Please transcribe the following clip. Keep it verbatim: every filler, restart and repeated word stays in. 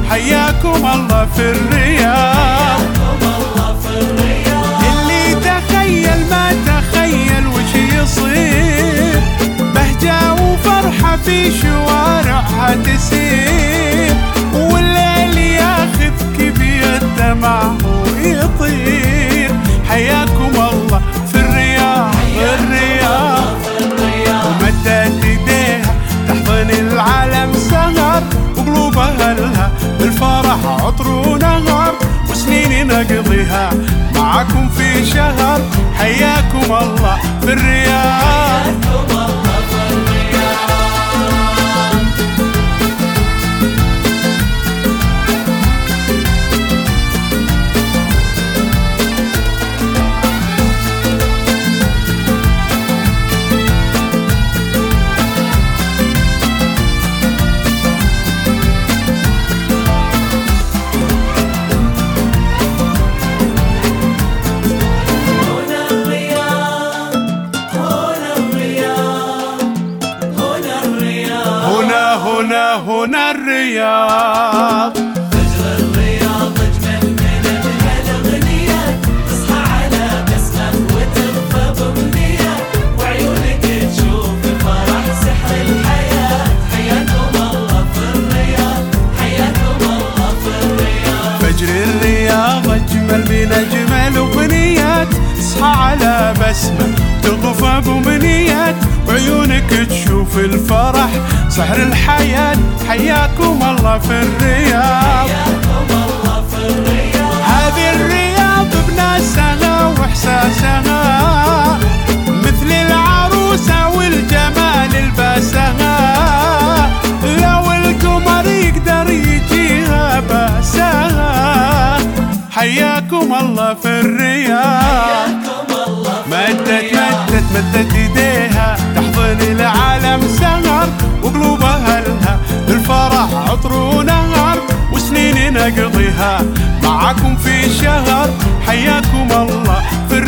حياكم الله في الرياض. اللي تخيل ما تخيل وش يصير، بهجة وفرحة في شوارعها تسير، والليل ياخذك بيده معه يطير. حياكم الله في الرياض الرياض. ومدت ايديها تحضن العالم سهر، وقلوب اهلها بالفرح عطر ونهر، وسنين نقضيها معاكم في شهر. حياكم الله في الرياض. هنا هنا الرياض. فجر الرياض اجمل من اجمل اغنيات، تصحى على بسمه وترفى بامنيات، وعيونك تشوف فرح سحر الحياه. حياكم الله في الرياض، حياكم الله في الرياض. فجر الرياض اجمل من اجمل اغنيات، تصحى على بسمه تغفى بامنيات، وعيونك تشوف الفرح سحر الحياة. حياكم الله في الرياض. حياكم الله في الرياض. هذه الرياض بناسها واحساسها، مثل العروسة والجمال الباسها، لو القمر يقدر يجيها باسها. حياكم الله في الرياض. مدت مدت مدت ايديها تحضن العالم سهر، وقلوب اهلها الفرح عطر ونهر، وسنين نقضيها معاكم في شهر. حياكم الله في